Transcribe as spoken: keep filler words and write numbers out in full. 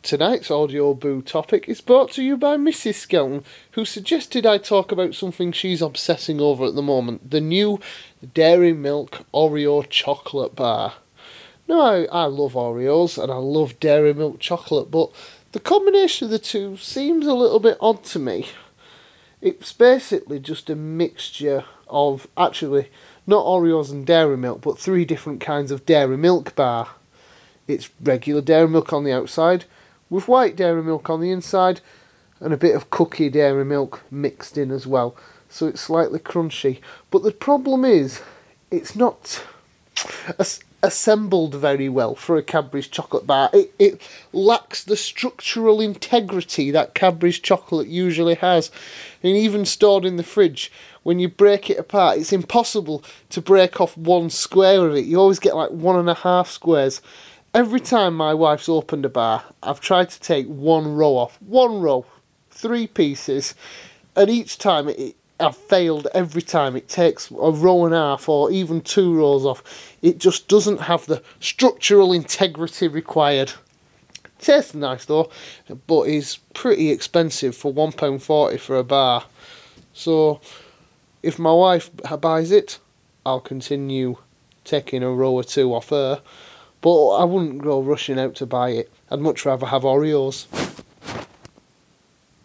Tonight's Audio Boo topic is brought to you by Missus Skelton, who suggested I talk about something she's obsessing over at the moment, the new Dairy Milk Oreo chocolate bar. Now, I, I love Oreos and I love Dairy Milk chocolate, but the combination of the two seems a little bit odd to me. It's basically just a mixture of, actually, not Oreos and Dairy Milk, but three different kinds of Dairy Milk bar. It's regular Dairy Milk on the outside, with white Dairy Milk on the inside, and a bit of cookie Dairy Milk mixed in as well, so it's slightly crunchy. But the problem is, it's not as assembled very well for a Cadbury's chocolate bar. It, it lacks the structural integrity that Cadbury's chocolate usually has, and even stored in the fridge, when you break it apart, it's impossible to break off one square of it. You always get like one and a half squares. Every time my wife's opened a bar, I've tried to take one row off. One row. Three pieces. And each time, it, it, I've failed every time. It takes a row and a half or even two rows off. It just doesn't have the structural integrity required. Tastes nice though, but is pretty expensive for one pound forty for a bar. So, if my wife buys it, I'll continue taking a row or two off her. But I wouldn't go rushing out to buy it. I'd much rather have Oreos.